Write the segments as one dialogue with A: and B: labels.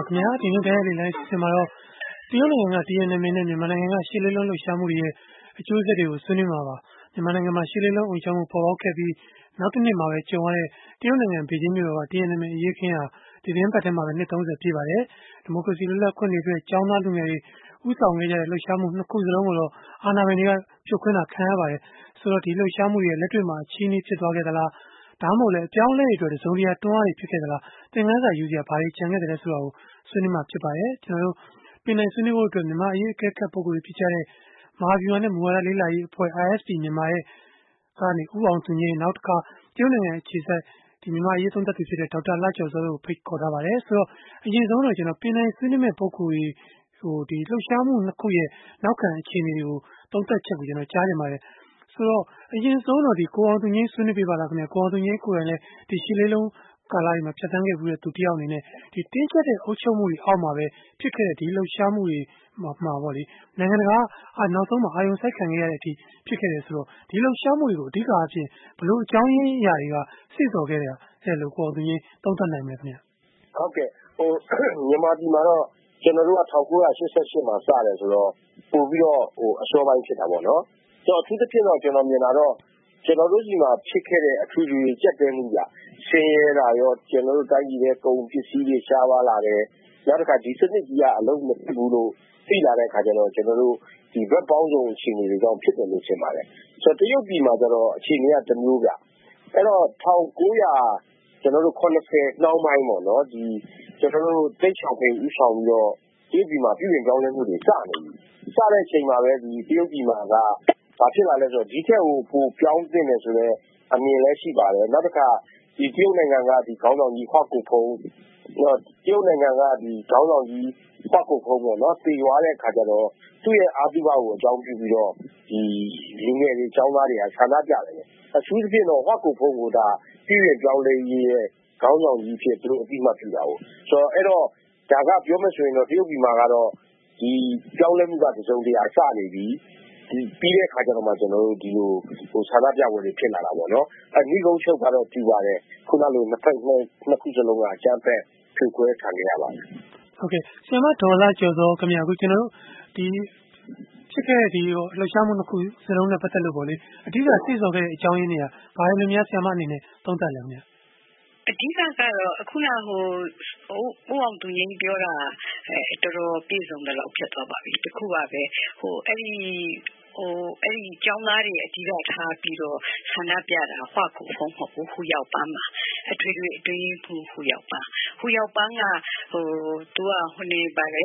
A: ခင်ဗျာဒီနေ့တဲ့လေးလိုက်စင်မှာတော့တရုတ်နိုင်ငံက TNMA နဲ့မြန်မာနိုင်ငံကရှေ့လေးလုံးလှုပ်ရှားမှုတွေရဲ့အကျိုးဆက်တွေကိုဆွေးနွေးမှာပါမြန်မာနိုင်ငံမှာရှေ့လေးလုံးအုံချောင်းမှုပေါ်ပေါက်ခဲ့ပြီးနောက်တစ်နှစ်မှာပဲကြုံရတဲ့တရုတ်နိုင်ငံဘေကျင်းမြို့တော်က TNMA အရေးခင်းဟာဒီသတင်းပတ်ထဲမှာပဲနှစ်30ပြည့်ပါတယ်ဒီမိုကရေစီလွတ်လပ်ခွင့်တွေအတွက်ကျောင်းသားလူငယ်တွေဥဆောင်ခဲ့ကြတဲ့လှုပ်ရှားမှုနှစ်ခုစလုံးကိုတော့အာဏာပိုင်တွေကဖြိုခွင်းတာခံရပါတယ်ဆိုတော့ဒီလှုပ်ရှားမှုတွေလက်တွေ့မှာအချီးနှီးဖြစ်သွားခဲ့သလားဒါမှမဟုတ်လေအပြောင်းလဲတွေအတွက်တစုံတရာတွန်းအားတွေဖြစ်ခဲ့သလားသင်ခန်းစာယူစရာဘာတွေကြံခဲ့တယ်လဲဆိုတာကိုဆွေးနွေးမှာဖြစ်ပါတယ်ကျွန်တော်တို့ပြည်နယ်ဆွေးနွေးဖို့အတွက်မြန်မာအရေးအကဲခတ်ပုဂ္ဂိုလ်တွေဖြစ်ကြတဲ့မဟာဗျူဟာနဲ့မူဝါဒလေ့လာရေးအဖွဲ့ ISP မြန်မာရဲ့ကနေဦးအောင်သူငြိမ်းနောက်တစ်ခါတရုတ်နိုင်ငံအခြေစိုက်ဒီမြန်မာရေးသုံးသပ်သူဖြစ်တဲ့ဒေါက်တာလကျော်စောတို့ဖိတ်ခေါ်ထားပါတယ်ဆိုတော့အရင်ဆုံးတော့ကျွန်တော်ပြည်နယ်ဆွေးနွေးမဲ့ပုဂ္ဂိုလ်တွေဟိုဒီလှုပ်ရှားမှုနှစ်ခုရဲ့နောက်ခံအခြေအနေတွေကိုသုံးသပ်ချက်ကိုကျွန်တော်ကြားနေပါတယ်ဆိုတော့အရင်ဆုံးတော့ဒီကိုအောင်သူငြိမ်းဆွေးနွေးပြပါလားခင်ဗျာကိုအောင်သူငြိမ်းကိုယ်တိုင်လည်းဒီရှီလေးလုံးကာလတွေမှာဖြတ်သန်းခဲ့ပြီးတဲ့သူတယောက်အနေနဲ့ဒီတင်းကျပ်တဲ့အုပ်ချုပ်မှုတွေအောက်မှာပဲဖြစ်ခဲ့တဲ့ဒီလှုပ်ရှားမှုတွေမှာပေါ့လေနိုင်ငံတကာနောက်ဆုံးမှာအာရုံစိုက်ခံခဲ့ရတဲ့အထိဖြစ်ခဲ့တယ်ဆိုတော့ဒီလှုပ်ရှားမှုတွေကိုအဓိကအားဖြင့်ဘလို့အကြောင်းရင်းအရာတွေကစိတ်စော်ခဲ့တယ်လို့ကိုအောင်သူငြိမ်းသုံးသပ်နိုင်မယ်ခင်ဗျာ
B: ဟုတ်ကဲ့မြန်မာပြည်မှာတော့ကျွန်တော်တို့က1988မှာစတယ်ဆိုတော့ပို့ပြီးတော့အစောပိုင်းဖြစ်တာပေါ့နော်ဆိုတော့အထူးသဖြင့်တော့ကျွန်တော်မြင်တာတော့ကျွန်တော်တို့ဒီမှာဖြစ်ခဲ့တဲ့အထူးထူးကြက်တဲမှုကဆင်းရဲတာရောကျွန်တော်တို့တိုင်းပြည်ရဲ့ကုန်ပစ္စည်းတွေရှားပါလာတယ်နောက်တစ်ခါဒီစနစ်ကြီးကအလုံးမဖြစ်ဘူးလို့သိလာတဲ့အခါကျတော့ကျွန်တော်တို့ဒီဘက်ပေါင်းစုံအခြေအနေတွေကြောင့်ဖြစ်တယ်လို့ထင်ပါတယ်ဆိုတော့တရုတ်ပြည်မှာကျတော့အခြေအနေကတစ်မျိုးပြအဲ့တော့1900ကျွန်တော်တို့80နောက်ပိုင်းပေါ့နော်ဒီကျွန်တော်တို့တိတ်ချောင်ပင်ဥဆောင်ပြီးတော့တရုတ်ပြည်မှာပြည်ပြင်ကြောင်းလဲမှုတွေစနေပြီစတဲ့အချိန်မှာပဲဒီတရုတ်ပြည်မှာကဘာဖြစ်လာလဲဆိုတော့ဒီထက်ကိုပိုပြောင်းတင်တယ်ဆိုတော့အမြင်လည်းရှိပါတယ်နောက်တစ်ခါဒီတရုတ်နိုင်ငံကဒီခေါင်းဆောင်ကြီးဟွာကိုဖုံးတော့တရုတ်နိုင်ငံကဒီခေါင်းဆောင်ကြီးဟွာကိုဖုံးပေါ့နော်တည်သွားတဲ့အခါကျတော့သူ့ရဲ့အာတိဘကိုအကြောင်းပြုပြီးတော့ဒီလူငယ်တွေចောင်းသားတွေကဆန္ဒပြတယ်အထူးသဖြင့်တော့ဟွာကိုဖုံးကဒါပြည်ပြင်ပြောင်းလဲရေးရဲ့ခေါင်းဆောင်ကြီးဖြစ်သူတို့အတိအမှတ်ပြုတာကိုဆိုတော့အဲ့တော့ဒါကပြောမှဆိုရင်တော့တရုတ်ပြည်မှာကတော့ဒီပြောင်းလဲမှုကတစုံတရာစနေပြီဒီပြီးတဲ့အခါကျတော့မှကျွန်တော်တို့ဒီလိုဆန္ဒပြပွဲတွေဖြစ်လာတာပေါ့နော်မိကုန်းချုပ်ကတော့တူပါတယ်ခုနလိုနှစ်ခုစလုံးကအကြမ်းဖက်ဖြိုခွဲခံရပါတယ်
A: ဟုတ်ကဲ့ဆရာမဒေါ်လာကျော်စောခင်ဗျာအခုကျွန်တော်တို့ဒီဖြစ်ခဲ့တဲ့ဒီလှုပ်ရှားမှုနှစ်ခုစလုံးနဲ့ပတ်သက်လို့ပေါ့လေအဓိကစိတ်ဆော်ခဲ့တဲ့အကြောင်းရင်းတွေကဘာလို့များဆရာမအနေနဲ့သုံးသပ်လဲခင်ဗျာ
C: အဓိကကတော့အခုနဦးအောင်သူငြိမ်းပြောတာတော်တော်ပြည့်စုံတယ်လို့ဖြစ်သွားပါပြီတခုပါပဲအဲ့ဒီကျောင်းသားတွေအဓိကထားပြီးတော့ဆန္ဒပြတာဟွာကိုဖုံးမဟုတ်ဘူးဟူရောက်ပန်းမှာအထွေထွေအတွင်းဟူရောက်ပန်းကသူကဟိုနေပါလေ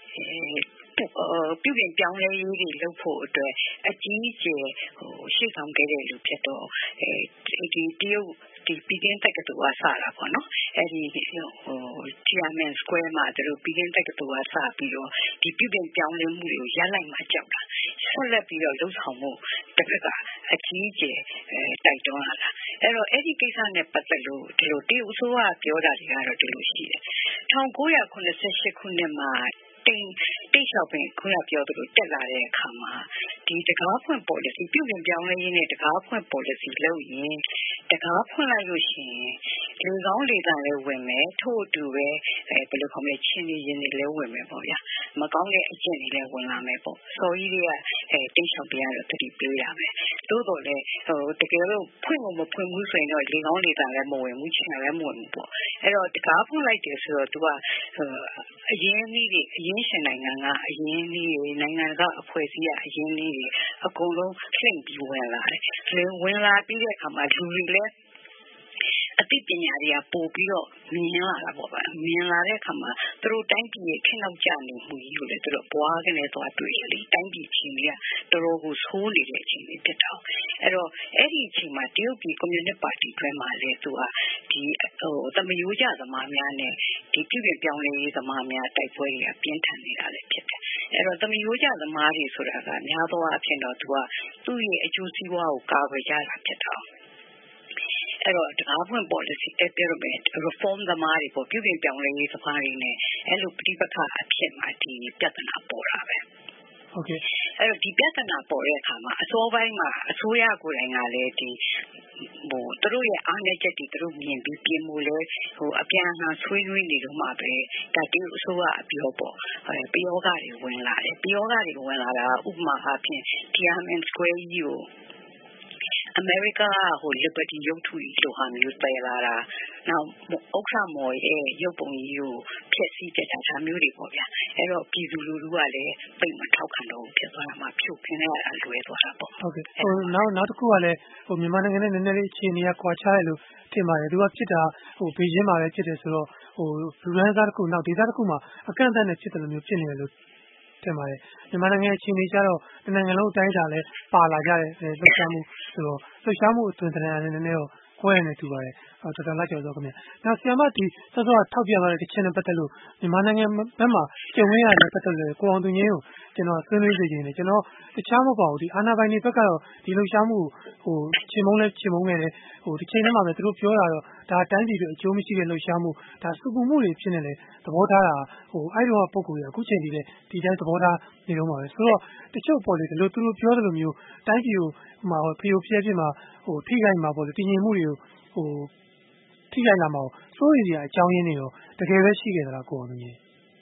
C: ပြုပြင်ပြောင်းလဲရေးတွေလုပ်ဖို့အတွက်အကြီးအကျယ်ရှေ့ဆောင်ခဲ့တဲ့လူဖြစ်တော့ဒီတရုတ်ဒီပီကင်းတက္ကသိုလ်ကစတာပေါ့နော်အဲ့ဒီTiananmen Square မှာသူတို့ပီကင်းတက္ကသိုလ်ကစပြီးတော့ဒီပြုပြင်ပြောင်းလဲမှုတွေကိုရလိုက်မှကြောက်တာဆက်လက်ပြီးတော့လှုပ်ဆောင်မှုတစ်ခါကအကြီးအကျယ်တိုက်တွန်းလာတာအဲ့တော့အဲ့ဒီကိစ္စနဲ့ပတ်သက်လို့ဒီလိုတရုတ်အစိုးရပြောတာတွေကတော့ဒီလိုရှိတယ်1988ခုနှစ်မှာတိတ်လျှောက်ပင်ခုနပြောသလိုတက်လာတဲ့အခါမှာဒီတကားဖွင့် policy ပြုပြင်ပြောင်းလဲရေးနဲ့တကားဖွင့် policy လုပ်ရင်တကားဖွင့်လိုက်လို့ရှိရင်လူကောင်းလေသာလည်းဝင်မယ်ထို့အတူပဲဘယ်လိုခေါ်မလဲချင်းနေရင်လည်းဝင်မယ်ပေါ့ဗျာမကောင်းတဲ့အကျင့်တွေလည်းဝင်လာမယ်ပေါ့စော်ကြီးတွေကတိတ်လျှောက်ပြန်ရတော့တတိပေးရမယ်သို့တော်လည်းတကယ်လို့ဖွင့်လို့မဖွင့်ဘူးဆိုရင်တော့လေကောင်းလေသာလည်းမဝင်ဘူးချင်းလည်းမဝင်ဘူးပေါ့အဲ့တော့တကားဖွင့်လိုက်တယ်ဆိုတော့သူကအရင်းနှီးတွေအရင်းရှင်နိုင်ငံကအရင်းနှီးတွေနိုင်ငံကအဖွဲ့အစည်းကအရင်းနှီးတွေအကုန်လုံးလှင့်ပြီးဝင်လာတယ်ဝင်လာပြီးတဲ့အခါမှာလူတွေလည်းအသိပညာတွေကပို့ပြီးတော့မြင်လာတာပေါ့ဗျာမြင်လာတဲ့အခါမှာသူတို့တိုင်းပြည်ရဲ့ခက်နောက်ကျနေမှုကြီးကိုလည်းသူတို့ဘွားကနေသွားတွေ့ရလေတိုင်းပြည်ချင်းတွေကတော်တော်ကိုဆိုးနေတဲ့အချိန်တွေဖြစ်တော့အဲ့တော့အဲ့ဒီအချိန်မှာတရုတ်ပြည်ကွန်မြူနစ်ပါတီတွဲမှာလည်းသူကဒီသမယိုးကျသမားများနဲ့ဒီပြည်ပြင်ပြောင်းလဲရေးသမားများတိုက်ပွဲတွေကပြင်းထန်နေတာလည်းဖြစ်တယ်အဲ့တော့သမယိုးကျသမားတွေဆိုတာကများသောအားဖြင့်တော့သူကသူ့ရဲ့အကျိုးစီးပွားကိုကာကွယ်ကြတာဖြစ်တော့အဲ့တော့တကားဖွင့် policy ပြောရမယ် reform သမားတွေပေါ့ပြုပြင်ပြောင်းလဲရေးသမားတွေနဲ့အဲ့လိုပြိပခါအဖြစ်မှာဒီပြဿနာပေါ်တာပဲ
A: ဟဟုတ်ကဲ့
C: အဲ့တော့ဒီပြဿနာပေါ်တဲ့အခါမှာအစောပိုင်းမှာအစိုးရကိုယ်တိုင်ကလည်းသူတို့ရဲ့အားနည်းချက်တွေသူတို့မြင်ပြီးပြင်ဖို့လဲအပြန်အလှန်ဆွေးနွေးနေတော့မှပဲဒါတရုတ်အစိုးရအပြောပေါ့ပယောဂတွေဝင်လာတယ်ပယောဂတွေဝင်လာတာဥပမာအားဖြင့် Tiananmen Square ကြီးကိုအမေရိကLiberty ရုပ်ထုလိုဟာမျိုးတည်လာတာနောက်ဥက္ကဋ္ဌမော်ရဲ့ရုပ်ပုံကြီးကိုဖျက်ဆီးပြတာဒါမျိုးတွေပေါ့ဗျာအဲ့တော့ပြည်သူလူထုကလည်းပိတ်မထောက်ခံတော့ဖြစ်သွားတာမှဖြုတ်ခင်းရတာလွယ်သွားတာပေါ့
A: ဟုတ်ကဲ့နောက်တစ်ခုကလည်းမြန်မာနိုင်ငံနဲ့နည်းနည်းလေးအခြေအနေကကွာခြားတယ်လို့ထင်ပါတယ်သူကဖြစ်တာဘေဂျင်းမှာပဲဖြစ်တယ်ဆိုတော့လူရန်သားတစ်ခုနောက်ဒေသတစ်ခုမှာအကန့်အသတ်နဲ့ဖြစ်တယ်လို့မျိုးဖြစ်နေတယ်လို့ထင်ပါတယ်မြန်မာနိုင်ငံအခြေအနေကြတော့တနိုင်ငံလုံးအတိုင်းအတာလဲပါလာကြတယ်လှုပ်ရှားမှုဆိုတော့လှုပ်ရှားမှုအတွင်တန်းနည်းနည်းတော့ကွဲနေတူပါတယ်တော်တော်လက်ကျော်စောခင်ဗျ။နောက်ဆီယမဒီစောစောထောက်ပြသွားတဲ့တချင်နဲ့ပတ်သက်လို့မြန်မာနိုင်ငံဘက်မှာကျုံရရတဲ့ပတ်သက်လို့ကိုအောင်သူငင်းကိုကျွန်တော်ဆွေးနွေးစေချင်တယ်ကျွန်တော်တခြားမပေါ့ဘူးဒီအာနာပိုင်တွေဘက်ကတော့ဒီလှုပ်ရှားမှုချင်မုန်းလဲချင်မုန်းနေတယ်ဒီချိန်ထဲမှာပဲသူတို့ပြောတာတော့ဒါတိုင်းပြည်တွေအကျိုးမရှိတဲ့လှုပ်ရှားမှုဒါစုပူမှုတွေဖြစ်နေတယ်သဘောထားတာအဲ့တော့ပုံကိုယ်ရအခုချိန်ဒီတိုင်းသဘောထားနေတော့မှာပဲဆိုတော့တချို့ပေါ်လေဒီလိုသူတို့ပြောသလိုမျိုးတိုင်းပြည်ကိုဖျို့ဖျက်ဖြစ်မှာထိခိုက်မှာပေါ့လေတည်ငြိမ်မှုတွေကိုထိခိုက်လာမှာစိုးရိမ်စရာအကြောင်းရင်းတွေတော့တကယ်ပဲရှိခဲ့သလားကိုအောင်ကြီး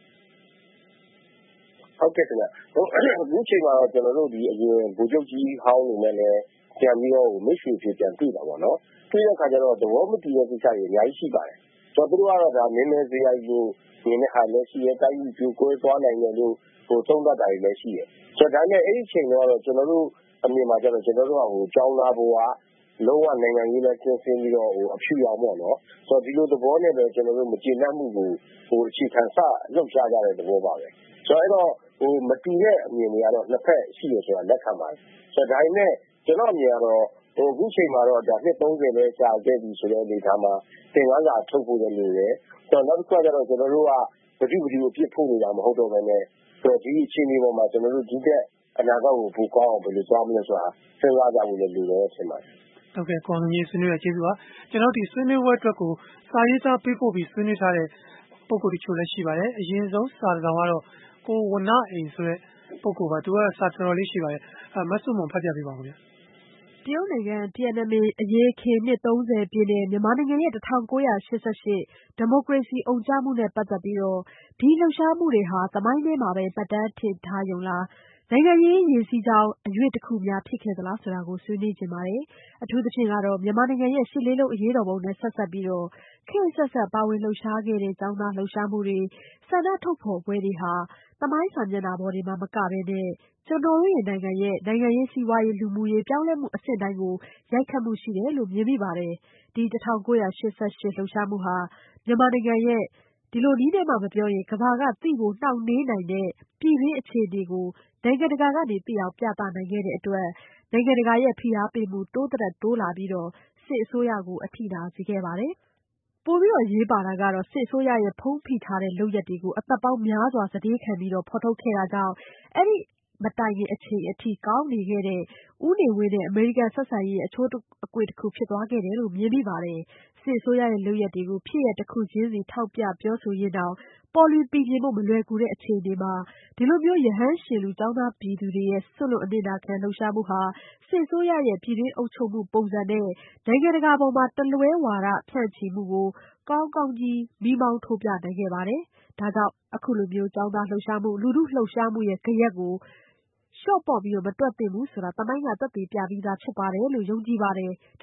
B: ဟုတ်ကဲ့ခင်ဗျအခုချိန်မှာတော့ကျွန်တော်တို့ဒီအရင်ဗိုလ်ချုပ်ကြီးဟောင်းနေနဲ့လည်းပြန်ပြီးတော့မိတ်ဆွေဖြစ်ပြန်တွေ့တာပေါ့နော်တွေ့တဲ့အခါကျတော့သဘောမတူတဲ့ကိစ္စတွေအများကြီးရှိပါတယ်ဆိုတော့သူတို့ကတော့ဒါနည်းနည်းစရိုက်လို့မြင်တဲ့ဟာလည်းရှိရဲ့တိုင်းပြည်ပြိုကွဲသွားနိုင်တယ်လို့သုံးသပ်တာတွေလည်းရှိရဲ့ဆိုတော့ဒါနဲ့အဲ့ဒီချိန်တော့ကျွန်တော်တို့အမြင်မှာကျတော့ကျွန်တော်တို့ကကြောင်းသားဘဝလုံးဝနိုင်ငံရေးနဲ့ကျင်းစင်းပြီးတော့အဖြူရောင်ပေါ့နော်ဆိုတော့ဒီလိုသဘောနဲ့ပဲကျွန်တော်တို့မကျေနပ်မှုကိုအခြေခံစလှုပ်ရှားကြတဲ့သဘောပါပဲဆိုတော့အဲ့တော့မတူတဲ့အမြင်တွေကတော့နှစ်ဖက်ရှိရဆိုတာလက်ခံပါတယ်ဆိုတော့ဒါနဲ့ကျွန်တော်အမြင်ကတော့အခုချိန်မှာတော့ဒါနှစ်30ပဲကြာခဲ့ပြီဆိုတဲ့အနေအထားမှာသင်္ကန်းစာထုတ်ဖို့လည်းလိုတယ်ဆိုတော့နောက်တစ်ခါကျတော့ကျွန်တော်တို့ကဘယ်သူအပြစ်ဖို့နေတာမဟုတ်တော့ဘဲနဲ့ဆိုတော့ဒီအခြေအနေပေါ်မှာကျွန်တော်တို့ဒီတဲ့အနာဂတ်ကိုပိုကောင်းအောင်ဘယ်လိုသွားမလဲဆိုတာစဉ်းစားကြဖို့လည်းလိုတယ်ထင်ပါတယ်
A: ဟုတ်ကဲ့ကွန်မြူဆွေးနွေးရကျေးဇူးပါကျွန်တော်ဒီဆွေးနွေးပွဲအတွက်ကိုစာရေးသားပေးပို့ပြီးဆွေးနွေးထားတဲ့ပုံကိုယ်တချို့လည်းရှိပါတယ်အရင်ဆုံးစာကောင်ကတော့ကိုဝနအိမ်ဆိုတဲ့ပုံကိုယ်ပါသူကစာတော်လေးရှိပါတယ်မဆုမွန်ဖတ်ပြပေးပါဦးခင်ဗျ
D: တရုတ်နိုင်ငံTiananmenအရေးအခင်းနှစ်30ပြည့်တဲ့မြန်မာနိုင်ငံရဲ့1988ဒီမိုကရေစီအုံကြွမှုနဲ့ပတ်သက်ပြီးဒီလှုပ်ရှားမှုတွေဟာသမိုင်းထဲမှာပဲမှတ်တမ်းတင်ထားရုံလားနိုင်ငံရေးရည်စည်းကြောင်းအရွေ့တစ်ခုများဖြစ်ခဲ့သလားဆိုတာကိုဆွေးနွေးချင်ပါတယ်။အထူးသဖြင့်ကတော့မြန်မာနိုင်ငံရဲ့ရှစ်လေးလုံးအရေးတော်ပုံနဲ့ဆက်စပ်ပြီးခေတ်ဆက်ဆက်ပါဝင်လှုပ်ရှားခဲ့တဲ့ကျောင်းသားလှုပ်ရှားမှုတွေဆန္ဒထုတ်ဖော်ပွဲတွေဟာသမိုင်းစာမျက်နှာပေါ်တွေမှာမကဘဲနဲ့ကျွန်တော်တို့ရဲ့နိုင်ငံရဲ့နိုင်ငံရေးစီးပွားရေးလူမှုရေးပြောင်းလဲမှုအဆင့်တိုင်းကိုရိုက်ခတ်မှုရှိတယ်လို့မြင်မိပါတယ်။ဒီ1988လှုပ်ရှားမှုဟာမြန်မာနိုင်ငံရဲ့ဒီလိုနည်းနဲ့မှမပြောရင်ကမ္ဘာကသိဖို့နှောင့်နှေးနိုင်တဲ့ပြည်တွင်းအခြေအနေကိုနိုင်ငံတကာကနေသိအောင်ပြသနိုင်ခဲ့တဲ့အတွက်နိုင်ငံတကာရဲ့ဖိအားပေးမှုတိုးလာပြီးစစ်အစိုးရကိုအထိနာစေခဲ့ပါတယ်။ပိုပြီးအရေးပါတာကတော့စစ်အစိုးရရဲ့ဖုံးဖိထားတဲ့လုပ်ရပ်တွေကိုအသက်ပေါင်းများစွာစတေးခံပြီးဖော်ထုတ်ခဲ့တာကြောင့်အဲဒီမတိုင်ခင်အချိန်အထိကောင်းနေခဲ့တဲ့ဦးနေဝင်းနဲ့အမေရိကန်ဆက်ဆံရေးအချိုးအကွေ့တစ်ခုဖြစ်သွားခဲ့တယ်လို့မြင်မိပါတယ်။စစ်အစိုးရရဲ့လုပ်ရပ်တွေကိုဖြစ်ရပ်တစ်ခုချင်းစီထောက်ပြပြောဆိုရင်းတောင်ပေါ်လွင်ပြီးမြင်ဖို့မလွယ်ကူတဲ့အခြေအနေမှာဒီလိုမျိုးရဟန်းရှင်လူကျောင်းသားပြည်သူတွေရဲ့စွန့်လွတ်အနစ်နာခံလှုပ်ရှားမှုဟာစစ်အစိုးရရဲ့ပြည်တွင်းအုပ်ချုပ်မှုပုံစံနဲ့နိုင်ငံတကာပေါ်မှာတလွဲဝါဒဖြန့်ချီမှုကိုကောင်းကောင်းကြီးမီးမောင်းထိုးပြနိုင်ခဲ့ပါတယ်။ဒါကြောင့်အခုလိုမျိုးကျောင်းသားလှုပ်ရှားမှုလူထုလှုပ်ရှားမှုရဲ့ဂယက်ကိုလျှော့ပေါ့ပြီးမတွက်သင့်ဘူးဆိုတာသမိုင်းကသက်သေပြပြီးသားဖြစ်ပါတယ်လို့ယုံကြည်ပါတယ်။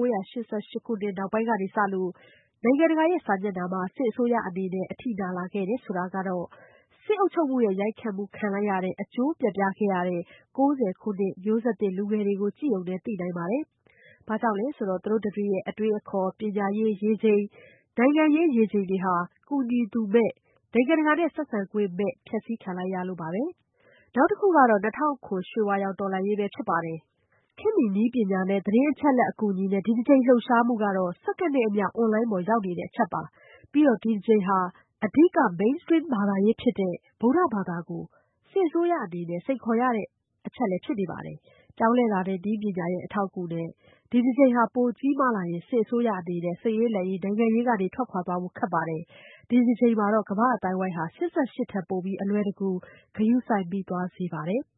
D: 1988ခုနှစ်နောက်ပိုင်းကနေစလို့နိုင်ငံတကာရဲ့စာမျက်နှာမှာစစ်အစိုးရအနေနဲ့အထိနာလာခဲ့တယ်ဆိုတာကတော့စစ်အုပ်ချုပ်မှုရဲ့ရိုက်ခတ်မှုခံလိုက်ရတဲ့အကျိုးပြပြခဲ့ရတဲ့90ခုနှစ်မျိုးဆက်သစ်လူငယ်တွေကိုကြည့်ုံနဲ့သိနိုင်ပါတယ်။ဘာကြောင့်လဲဆိုတော့သူတို့တွေရဲ့အတွေးအခေါ်ပညာရေးရေချိန်နိုင်ငံရေးရေချိန်တွေဟာကူညီသူမဲ့နိုင်ငံတကာနဲ့ဆက်ဆံခွင့်မဲ့ဖျက်ဆီးခံလိုက်ရလို့ပါပဲ။နောက်တစ်ခုကတော့2009ရွှေဝါရောင်တော်လှန်ရေးပဲဖြစ်ပါတယ်။ခေတ်မီနည်းပညာနဲ့သတင်းအချက်အလက်အကူအညီနဲ့ဒီတစ်ချိန်လှုပ်ရှားမှုကတော့စက္ကန့်နဲ့အမျှအွန်လိုင်းပေါ်ရောက်နေတဲ့အချက်ပါ။ပြီးတော့ဒီတစ်ချိန်ဟာအဓိက mainstream ဘာသာရေးဖြစ်တဲ့ဗုဒ္ဓဘာသာကိုစစ်အစိုးရအနေနဲ့စိန်ခေါ်ရတဲ့အချက်လည်းဖြစ်နေပါတယ်။ပြောင်းလဲလာတဲ့နည်းပညာရဲ့အထောက်အကူနဲ့ဒီတစ်ချိန်ဟာပိုကြီးမားလာရင်စစ်အစိုးရအနေနဲ့စစ်ရေးလက်ရေးနိုင်ငံရေးကနေထွက်ခွာသွားဖို့ခက်ပါတယ်။ဒီတစ်ချိန်မှာတော့ကမ္ဘာ့အသိုင်းအဝိုင်းဟာ88ထက်ပိုပြီးအလွယ်တကူဂရုစိုက်မိသွားစေပါတယ်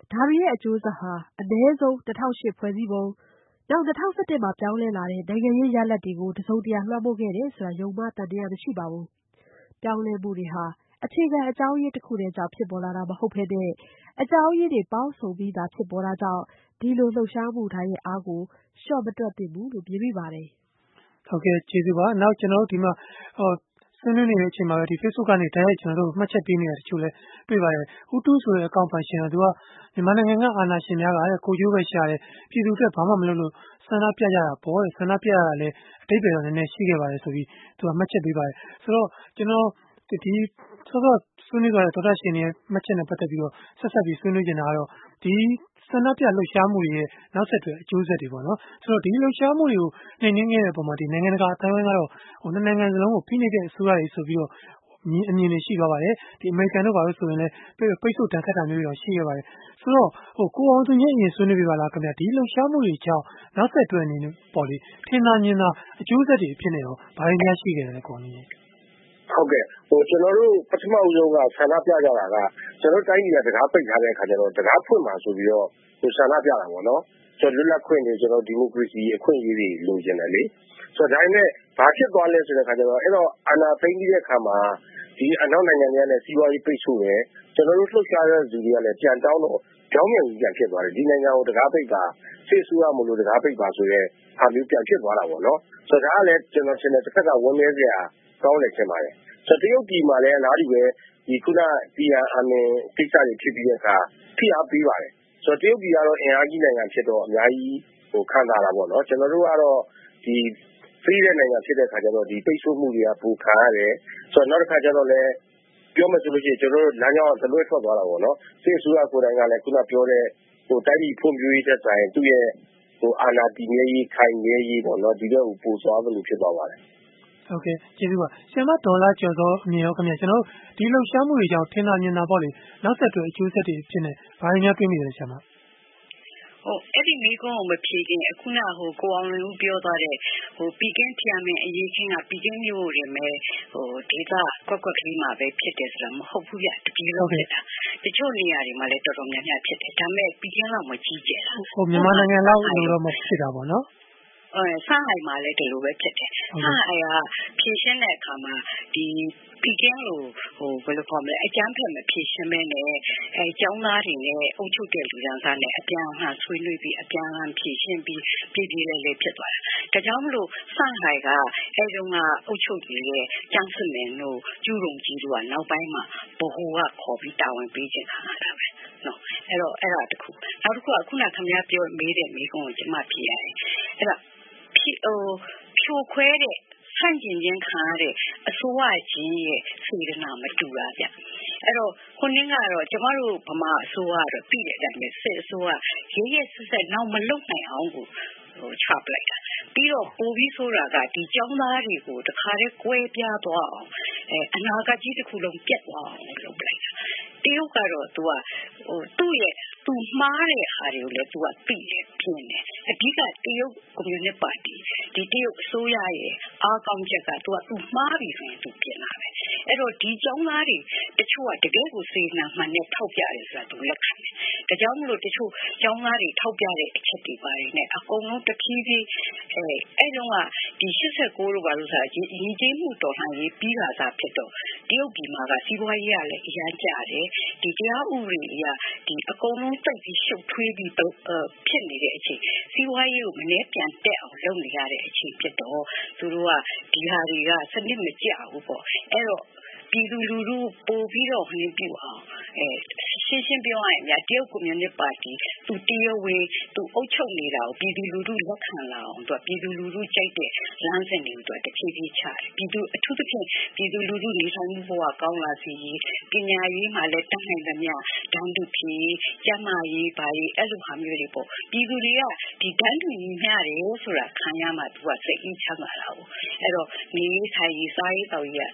D: ဒါတွေရဲ့အကျိုးဆက်ဟာအနည်းဆုံး2008ဖွဲ့စည်းပုံနောက်2011မှာပြောင်းလဲလာတဲ့နိုင်ငံရေးရလဒ်တွေကိုတစုံတရာလွှမ်းမိုးခဲ့တယ်ဆိုတာယုံမှားတန်တရားမရှိပါဘူး။ပြောင်းလဲမှုတွေဟာအခြေခံအကြောင်းရင်းတစ်ခုတည်းကြောင့်ဖြစ်ပေါ်လာတာမဟုတ်ဘဲနဲ့အကြောင်းရင်းတွေပေါင်းစုံပြီးသာဖြစ်ပေါ်တာကြောင့်ဒီလိုလှုပ်ရှားမှုတိုင်းရဲ့အားကိုလျှော့မတွက်သင့်ဘူးလို့မြင်မိပါတယ်
A: ။ဟုတ်ကဲ့ကျေးဇူးပါ။နောက်ကျွန်တော်တို့ဒီမှာဆွေးနွေးနေတဲ့အချိန်မှာပဲဒီ Facebook ကနေတိုက်ရိုက်ကျွန်တော်တို့မှတ်ချက်ပေးနေတာတချို့လဲတွေ့ပါတယ်။ဦးတူးဆိုတဲ့အကောင့်ပိုင်ရှင်ကသူကမြန်မာနိုင်ငံကအာဏာရှင်များကကိုကျိုးပဲရှာတယ်ပြည်သူအတွက်ဘာမှမလုပ်လို့ဆန္ဒပြကြတာပေါ့ဆန္ဒပြရတာလဲအတိတ်ပဲတော့နည်းနည်းရှိခဲ့ပါတယ်ဆိုပြီးသူကမှတ်ချက်ပေးပါတယ်။ဆိုတော့ကျွန်တော်ဒီဆိုတော့ဆွေးနွေးကြတဲ့ဒေါက်တာရှင်ရဲ့မှတ်ချက်နဲ့ပတ်သက်ပြီးတော့ဆက်ဆက်ပြီးဆွေးနွေးနေတာကတော့ဒီဆန္ဒပြလှုပ်ရှားမှုတွေရဲ့နောက်ဆက်တွဲအကျိုးဆက်တွေပေါ့နော်ဆိုတော့ဒီလှုပ်ရှားမှုတွေကိုနှိမ်နင်းခဲ့တဲ့ပုံမှာဒီနိုင်ငံတကာအတိုင်းအဝိုင်းကတော့နှစ်နိုင်ငံစလုံးကိုဖိနှိပ်တဲ့အစိုးရတွေဆိုပြီးတော့အမြင်တွေရှိသွားပါတယ်ဒီအမေရိကန်တို့ဘာလို့ဆိုရင်လည်းပိတ်ဆို့တန်ခတ်တာမျိုးတွေတော့ရှိခဲ့ပါတယ်ဆိုတော့ကိုအောင်သူကြီးအရင်ဆွေးနွေးပြပါလားခင်ဗျာဒီလှုပ်ရှားမှုတွေကြောင့်နောက်ဆက်တွဲအနေနဲ့ပေါ့လေထင်သာမြင်သာအကျိုးဆက်တွေအဖြစ်နဲ့ရောဘာတွေများရှိခဲ့တယ်လဲကိုအောင်ကြီး
B: ဟုတ်ကဲ့ကျွန်တော်တို့ပထမဦးဆုံးကဆန္ဒပြကြတာကကျွန်တော်တိုင်းပြည်ကတကားပိတ်ထားတဲ့အခါကျတော့တကားဖွင့်မှာဆိုပြီးတော့ဆန္ဒပြတာပေါ့နော်ကျွန်တော်လွတ်လပ်ခွင့်တွေကျွန်တော်ဒီမိုကရေစီအခွင့်အရေးတွေလိုချင်တယ်လေဆိုတော့ဒါနဲ့ဘာဖြစ်သွားလဲဆိုတဲ့အခါကျတော့အဲ့တော့အာဏာသိမ်းပြီးတဲ့အခါမှာဒီအနောက်နိုင်ငံတွေကလည်းစီးပွားရေးပိတ်ဆို့တယ်ကျွန်တော်တို့လှုပ်ရှားတဲ့လူတွေကလည်းပြန်တောင်းတော့ကြောင်းမြန်ကြီးပြန်ဖြစ်သွားတယ်ဒီနိုင်ငံကိုတကားပိတ်တာစစ်ဆိုးရမလို့တကားပိတ်ပါဆိုတဲ့ဟာမျိုးပြန်ဖြစ်သွားတာပေါ့နော်ဆိုတော့ဒါကလည်းကျွန်တော်ထင်တယ်တစ်ခါကဝန်းနေစရာကောင်းတယ်ထင်ပါတယ်ဆိုတော့တရုတ်ပြည်မှာလည်းအလားတူပဲဒီခုနပြည်အာဏာကိစ္စတွေဖြစ်ပြီးတဲ့အခါဖိအားပေးပါတယ်ဆိုတော့တရုတ်ပြည်ကတော့အင်အားကြီးနိုင်ငံဖြစ်တော့အများကြီးခံတာတာပေါ့နော်ကျွန်တော်တို့ကတော့ဒီဖိတဲ့နိုင်ငံဖြစ်တဲ့အခါကျတော့ဒီပိတ်ဆို့မှုတွေကပူခံရတယ်ဆိုတော့နောက်တစ်ခါကျတော့လည်းပြောမှဆိုလို့ရှိရင်ကျွန်တော်တို့လမ်းကြောင်းသလွဲထွက်သွားတာပေါ့နော်စစ်အစိုးရကိုယ်တိုင်ကလည်းခုနပြောတဲ့တိုင်းပြည်ဖွံ့ဖြိုးရေးတဲ့ဆိုင်သူ့ရဲ့အာဏာတည်မြဲရေးခိုင်မြဲရေးပေါ့နော်ဒီတော့ပိုသွားသလိုဖြစ်သွားပါတယ်
A: ဟုတ်ကဲ့ကျေးဇူးပါဆရာမဒေါ်လာကျော်သောအမြင်ရောခင်ဗျာကျွန်တော်ဒီလှုပ်ရှားမှုတွေကြောင့်ထင်သာမြင်သာပေါ့လေနောက်ဆက်တွဲအကျိုးဆက်တွေဖြစ်နေဘာတွေများတွေ့မိတယ်ဆရာမ
C: အဲ့ဒီမိကုန်းကိုမဖြေခင်အခုနကိုအောင်လွင်ဦးပြောသွားတဲ့ပီကင်းဖျားမင်းအရေးချင်းကပီကင်းမျိုးတွေမဲ့ဒေသကွက်ကလေးမှာပဲဖြစ်တယ်ဆိုတာမဟုတ်ဘူးဗျတပြည်လုံးဖြစ်တာတချို့နေရာတွေမှာလည်းတော်တော်များများဖြစ်တယ်ဒါပေမဲ့ပီကင်းလောက်မကြီးကျယ်တာ
A: မြန်မာနိုင်ငံလောက်တော့မဖြစ်တာပေါ့နော်
C: ဆန်းဟိုင်မှာလည်းဒီလိုပဲဖြစ်တယ်ဆန်းဟိုင်ကဖြည့်ရှင်းတဲ့အခါမှာဒီပီကင်းလိုဘယ်လိုခေါ်မလဲအကျန်းဖက်မဖြည့်ရှင်းမဲနဲ့ကျောင်းသားတွေနဲ့အုပ်ချုပ်တဲ့လူသားစားနဲ့အပြန်အလှန်ဆွေးနွေးပြီးအပြန်အလှန်ဖြည့်ရှင်းပြီးပြည်ပြည်လေးလေးဖြစ်သွားတာဒါကြောင့်မလို့ဆန်းဟိုင်ကအဲတုန်းကအုပ်ချုပ်နေတဲ့ကျန်းစစ်မင်းတို့ကျူရုံကြီးတို့ကနောက်ပိုင်းမှာဘဟုကခေါ်ပြီးတာဝန်ပေးခြင်းခံရတာပဲနော်အဲ့တော့အဲ့ဒါတခုနောက်တစ်ခုကခုနခင်ဗျားပြောမေးတဲ့မိကုန်းကိုကျွန်မဖြေရတယ်အဲ့ဒါဖြိုခွဲတဲ့ဆန့်ကျင်ခြင်းခံရတဲ့အစိုးရချင်းရဲ့စေတနာမတူတာဗျအဲ့တော့ခုနကတော့ကျမတို့ဗမာအစိုးရတော့ပြည်တဲ့အတိုင်းပဲစစ်အစိုးရရေးရဲစစ်စစ်နောက်မလုံနိုင်အောင်ကိုချပလိုက်တာပြီးတော့ပိုပြီးဆိုတာကဒီကျောင်းသားတွေကိုတခါတည်းကွဲပြားသွားအောင်အနာဂတ်ကြီးတစ်ခုလုံးပြတ်သွားအောင်လုပ်ပလိုက်တာတရုတ်ကတော့သူကသူ့ရဲ့သူမှားတဲ့ဟာတွေကိုလည်းသူကသိတယ်ပြင်းတယ်အဓိကတရုတ်ကွန်မြူနစ်ပါတီဒီတရုတ်အစိုးရရဲ့အားကောင်းချက်ကသူမှားပြီဆိုရင်သူပြင်လာတယ်အဲ့တော့ဒီကျောင်းသားတွေတချို့ကတကယ်ကိုစေနာမှန်နဲ့ထောက်ပြတယ်ဆိုတာသူလက်ခံတယ်ဒါကြောင့်မလို့တချို့ကျောင်းသားတွေထောက်ပြတဲ့အချက်တွေပါတယ်နဲ့အကုန်လုံးတဖြည်းဖြည်းအဲ့တုန်းကဒီ89လို့ပါလို့ဆိုတာညီကျေးမှုတော်လှန်ရေးပြီးလာတာဖြစ်တော့တရုတ်ပြည်မှာကစီးပွားရေးကလည်းအရန်ကျတယ်ဒီတရားဥပဒေအရဒီအကုန်လုံးတိတ်ပြီးရှုပ်ထွေးပြီးဖြစ်နေတဲ့အချိန်စီးပွားရေးကိုမနှဲပြန်တက်အောင်လုပ်နေရတဲ့အချိန်ဖြစ်တော့သူတို့ကဒီဟာတွေကစနစ်မကျဘူးပေါ့အဲ့တော့ပြည်သူလူထုပို့ပြီးတော့ဟင်းပြအောင်ရှင်းပြောရရင်တရုတ်ကွန်မြူနစ်ပါတီသူတရားဝင်သူအုပ်ချုပ်နေတာကိုပြည်သူလူထုလက်ခံလာအောင်သူပြည်သူလူထုကြိုက်တဲ့လမ်းစဉ်တွေကိုသူတဖြည်းဖြည်းချတယ်ပြည်သူအထူးသဖြင့်ပြည်သူလူထုနေထိုင်မှုဘဝကောင်းလာစေရေးပညာရေးမှာလည်းတတ်နိုင်သမျှတန်းတူဖြစ်ကျန်းမာရေးဘာရေးအဲ့လိုဟာမျိုးတွေပေါ့ပြည်သူတွေကဒီတန်းတူညီမျှတယ်ဆိုတာခံရမှသူကစိတ်အင်းချမ်းသာတာပေါ့အဲ့တော့နေထိုင်ရေးစားရေးတောက်ရေးအစား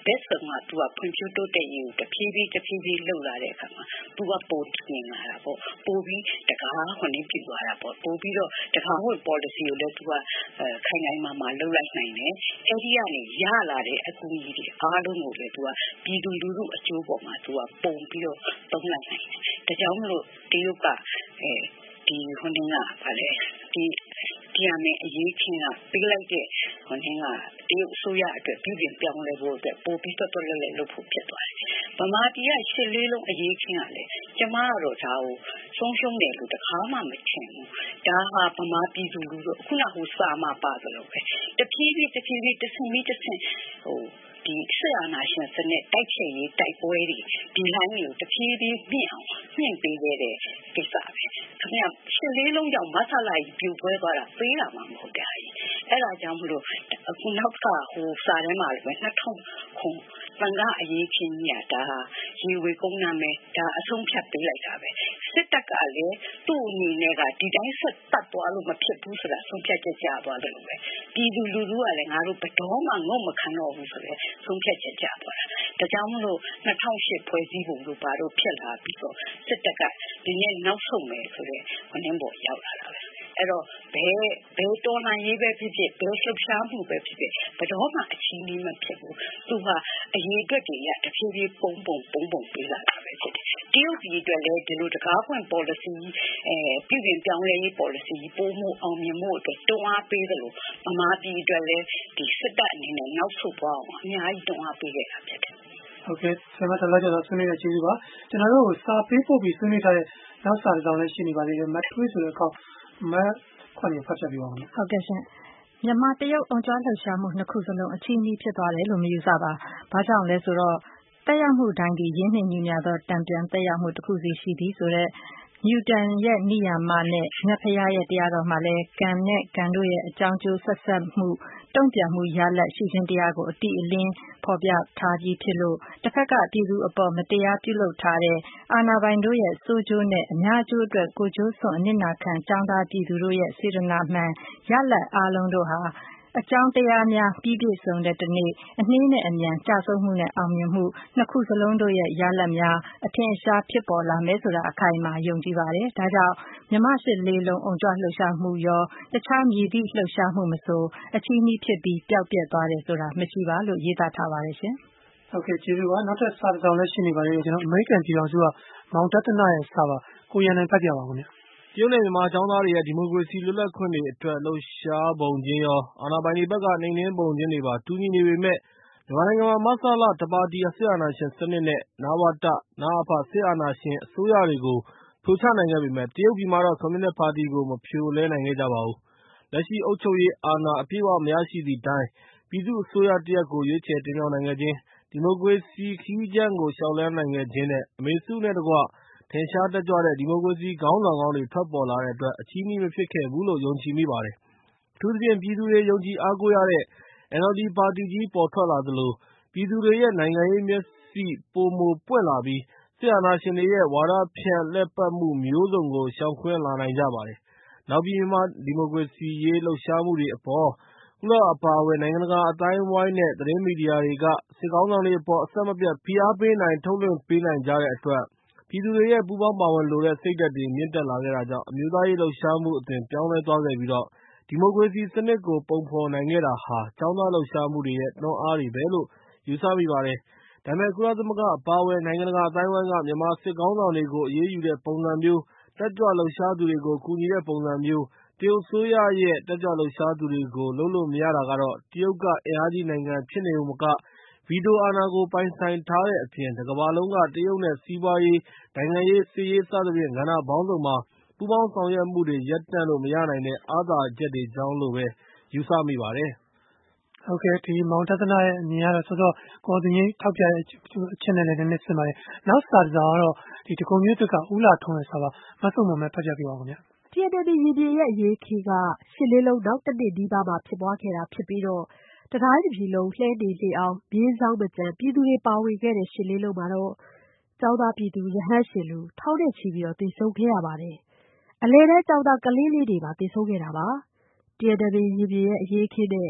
C: ဘက်ဆုံးကသူကဖွံ့ဖြိုးတိုးတက်ရေးကိုတဖြည်းဖြည်းလှုပ်လာတဲ့အခါမှာသူကပိုမြင်လာတာပေါ့ပိုပြီးတကားဟိုနေပြသွားတာပေါ့ပိုပြီးတော့တကားဟို policy ကိုလည်းသူကခိုင်နိုင်မှာလှုပ်လိုက်နိုင်တယ်အဲ့ဒီကနေရလာတဲ့အကူအညီတွေအားလုံးကိုလည်းသူကပြည်သူလူထုအကျိုးပေါ်မှာသူကပုံပြီးတော့သုံးလိုက်နိုင်တယ်ဒါကြောင့်မလို့တရုတ်ကဒီဟိုနေကဗာလေဒီတရားအရေးချင်းကပေးလိုက်တဲ့ဟိုနေကတရုတ်အစိုးရအတွက်ပြည်ပြင်ပြောင်းလဲဖို့အတွက်ပို့ပြီးတော့လည်းလုပ်ဖို့ဖြစ်သွားတယ်။ဗမာပြည်ကရှစ်လေးလုံးအရေးချင်းကလည်းကျမကတော့ဒါကိုဆုံးရှုံးတယ်လို့တခါမှမထင်ဘူး။ဒါဟာဗမာပြည်သူလူထုခုနကစာမပါသလိုပဲတဖြည်းဖြည်းတဆင့်ပြီးတဆင့်ဟိုဒီဆက်အာဏာရှင်စနစ်တိုက်ချက်ရေးတိုက်ပွဲတွေဒီလိုင်းတွေကိုတဖြည်းဖြည်းမြင့်အောင်မြင့်ပေးခဲ့တဲ့ကိစ္စပဲခင်ဗျရှစ်လေးလုံးကြောင့်မဆလာကြီးပြိုပွဲသွားတာပေးတာမှမဟုတ်တာကြီးအဲ့ဒါကြောင့်မလို့အခုနောက်ကဟိုစာထဲမှာလည်း2000ခုတန်ကအရေးချင်းကြီးတာရေဝေကုန်းနာမယ်ဒါအဆုံးဖြတ်ပေးလိုက်တာပဲစစ်တပ်ကလည်းသူ့အနေနဲ့ကဒီတိုင်းဆက်တက်သွားလို့မဖြစ်ဘူးဆိုတာဆုံးဖြတ်ချက်ကြသွားတယ်လို့ပဲပြည်သူလူထုကလည်းငါတို့ဘယ်တော့မှငုံမခံတော့ဘူးဆိုရဲဆုံးဖြတ်ချက်ကြသွားတာဒါကြောင့်မလို့2008ဖွဲ့စည်းပုံတို့ဘာတို့ဖြစ်လာပြီးတော့စစ်တပ်ကဒီနေ့နောက်ဆုံးမယ်ဆိုရဲဟိုနင်းပေါ်ရောက်လာတာပဲအဲ့တော့ဘယ်တော်လှန်ရေးပဲဖြစ်ဖြစ်ဘယ်လှုပ်ရှားမှုပဲဖြစ်ဖြစ်ဘယ်တော့မှအချင်းကြီးမဖြစ်ဘူးသူဟာအရေးအတွက်တွေရတဖြည်းဖြည်းပုံပေးလာတာပဲဖြစ်တယ်တရုတ်ပြည်အတွက်လည်းဒီလိုတကားဖွင့် policy ပြည်ပြင်ပြောင်းလဲရေး policy ပို့မှုအောင်မြင်မှုအတွက်တွန်းအားပေးတယ်လို့ဗမာပြည်အတွက်လည်းဒီစစ်တပ်အနေနဲ့နောက်ဆုတ်သွားအောင်အများကြီးတွန်းအားပေးခဲ့တာဖြစ်တယ်
A: ဟုတ်ကဲ့ဆရာမတော်လာကြတော့ဆွေးနွေးရကျေးဇူးပါကျွန်တော်တို့စာပေးပို့ပြီးဆွေးနွေးထားတဲ့နောက်စာတစ်စောင်လည်းရှိနေပါသေးတယ်မတ်ထွေးဆိုတဲ့အကောင့်မခွန်ရဖတ်ပြပြပါဦး
E: ဟုတ်ကဲ့ရှင်မြန်မာတရုတ်အောင်ကျွမ်းလှုပ်ရှားမှုနှစ်ခုစလုံးအချီးနှီးဖြစ်သွားတယ်လို့မယူဆပါဘာကြောင့်လဲဆိုတော့တက်ရောက်မှုတိုင်းဒီရင်းနှီးညီမျှသောတံပြန်တက်ရောက်မှုတစ်ခုစီရှိသည်ဆိုတော့နျူတန်ရဲ့နိယာမနဲ့မြတ်ဖရာရဲ့တရားတော်မှာလည်းကံနဲ့ကံတို့ရဲ့အကြောင်းကျိုးဆက်ဆက်မှုတုံ့ပြန်မှုရလဒ်ရှိခြင်းတရားကိုအတိအလင်းဖော်ပြထားပြီးဖြစ်လို့တစ်ဖက်ကပြည်သူအပေါ်မတရားပြုလုပ်ထားတဲ့အာဏာပိုင်တို့ရဲ့စိုးကျိုးနဲ့အများကျိုးအတွက်ကိုကျိုးစွန့်အနစ်နာခံចောင်းသားပြည်သူတို့ရဲ့စေတနာမှန်ရလဒ်အားလုံးတို့ဟာအကြောင်းတရားများပြည့်ပြည့်စုံတဲ့တနေ့အနှင်းနဲ့အမြန်ကြဆုံးမှုနဲ့အောင်မြင်မှုနှစ်ခုစလုံးတို့ရဲ့ရလဒ်များအထင်အရှားဖြစ်ပေါ်လာမယ်ဆိုတာအခိုင်အမာယုံကြည်ပါတယ်။ဒါကြောင့်မြန်မာစစ်လေးလုံးအောင်ကြွလှုပ်ရှားမှုရောတခြားမြည်သည့်လှုပ်ရှားမှုမဆိုအချီးနှီးဖြစ်ပြီးပျောက်ပြက်သွားတယ်ဆိုတာမရှိပါလို့ရေးသားထားပါတယ်ရှင်
A: ။ဟုတ်ကဲ့ကျေးဇူးပါနောက်ထပ်စာတစ်စောင်လည်းရှိနေပါသေးတယ်ကျွန်တော်အမေရိကန်ပြည်ထောင်စုကမောင်တတနာရဲ့စာပါကိုရန်နိုင်ဖတ်ပြပါဦးခင်ဗျာ
F: တရုတ်နဲ့မြန်မာကျောင်းသားတွေရဲ့ဒီမိုကရေစီလွတ်လပ်ခွင့်တွေအတွက်လှုပ်ရှားပုံချင်းရောအာဏာပိုင်တွေဘက်ကနှိမ်နင်းပုံချင်းတွေပါတူညီနေပေမဲ့မြန်မာနိုင်ငံမှာမဆလတပါတီစစ်အာဏာရှင်စနစ်နဲ့နဝတ၊နအဖစစ်အာဏာရှင်အစိုးရတွေကိုဖြိုချနိုင်ခဲ့ပေမဲ့တရုတ်ပြည်မှာတော့ကွန်မြူနစ်ပါတီကိုမဖြိုလဲနိုင်ခဲ့ကြပါဘူး။လက်ရှိအုပ်ချုပ်ရေးအာဏာအပြည့်အဝမရရှိသည့်တိုင်ပြည်သူ့အစိုးရတရပ်ကိုရွေးချယ်တင်မြှောက်နိုင်ခဲ့ခြင်းဒီမိုကရေစီခရီးကြမ်းကိုလျှောက်လှမ်းနိုင်ခဲ့ခြင်းနဲ့အမေစုနဲ့တကွထင်ရှားတက်ကြွတဲ့ဒီမိုကရေစီခေါင်းဆောင်ကောင်းတွေထွက်ပေါ်လာတဲ့အတွက်အချီးနှီးမဖြစ်ခဲ့ဘူးလို့ယုံကြည်မိပါတယ်။အထူးသဖြင့်ပြည်သူတွေယုံကြည်အားကိုးရတဲ့ NLD ပါတီကြီးပေါ်ထွက်လာသလိုပြည်သူတွေရဲ့နိုင်ငံရေးမျက်စိပိုမိုပွင့်လာပြီးစစ်အာဏာရှင်တွေရဲ့ဝါဒဖြန့်လှည့်ပတ်မှုမျိုးစုံကိုရှောင်ကွင်းလာနိုင်ကြပါတယ်။နောက်ပြီးမြန်မာဒီမိုကရေစီရေးလှုပ်ရှားမှုတွေအပေါ်ကုလအပါအဝင်နိုင်ငံတကာအသိုင်းအဝိုင်းနဲ့သတင်းမီဒီယာတွေကစစ်ကောင်းဆောင်တွေအပေါ်အဆက်မပြတ်ဖိအားပေးနိုင်ထုတ်လွှင့်ပေးနိုင်ကြတဲ့အတွက်ပြည်သူတွေရဲ့ပူးပေါင်းပါဝင်လိုတဲ့စိတ်ဓာတ်တွေမြင့်တက်လာခဲ့တာကြောင့်အမျိုးသားရေးလှုပ်ရှားမှုအသွင်ပြောင်းလဲသွားခဲ့ပြီးဒီမိုကရေစီစနစ်ကိုပုံဖော်နိုင်ခဲ့တာဟာကျောင်းသားလှုပ်ရှားမှုတွေရဲ့တွန်းအားတွေပဲလို့ယူဆမိပါတယ်။ဒါပေမဲ့ကုလသမဂ္ဂအပါအဝင်နိုင်ငံတကာအသိုင်းအဝိုင်းကမြန်မာစစ်ကောင်းဆောင်တွေကိုအရေးယူတဲ့ပုံစံမျိုးတက်ကြွလှုပ်ရှားသူတွေကိုကူညီတဲ့ပုံစံမျိုးတရုတ်အစိုးရရဲ့တက်ကြွလှုပ်ရှားသူတွေကိုလုပ်လို့မရတာကတော့တရုတ်ကအင်အားကြီးနိုင်ငံဖြစ်နေုံမကဗီတိုအာဏာကိုပိုင်ဆိုင်ထားတဲ့အပြင်တကမ္ဘာလုံးကတရုတ်နဲ့စီးပွားရေးနိုင်ငံရေးစစ်ရေးစသဖြင့်ကဏ္ဍပေါင်းစုံမှာပူးပေါင်းဆောင်ရွက်မှုတွေရပ်တန့်လို့မရနိုင်တဲ့အားသာချက်တွေကြောင့်လို့ပဲယူဆမိပါတယ်
A: ။ဟုတ်ကဲ့ဒီမောင်တသနာရဲ့အမြင်ကတော့စောစောကိုသူကြီးထောက်ပြတဲ့အချက်နဲ့လည်းနည်းနည်းဆင်ပါတယ်။နောက်စာတစ်စောင်ကတော့ဒီတကုံမျိုးတက်ကဦးလာထုံးရဲ့စာပါမဆုံမမဲ့ဖတ်ပြပြပါဦးခင်ဗျာ
D: ။ TNT ရေပြင်ရဲ့အရေးခေကရှစ်လေးလုံးနောက်တစ်နှစ်ဒီသားမှာဖြစ်ပွားခဲ့တာဖြစ်ပြီးတော့တတိုင်းပြည်လုံးလှဲနေလေအောင်မြင်းဆောင်မကြံပြည်သူတွေပါဝင်ခဲ့တဲ့ရှစ်လေးလုံးမှာတော့ကျောင်းသားပြည်သူရဟန်းရှင်လူထောင်နဲ့ချီပြီးတော့တည်ဆုံခဲ့ရပါတယ်။အလဲတဲ့ကျောင်းသားကလေးလေးတွေပါတည်ဆုံခဲ့တာပါ။ TNT ရေပြင်ရဲ့အရေးခေနဲ့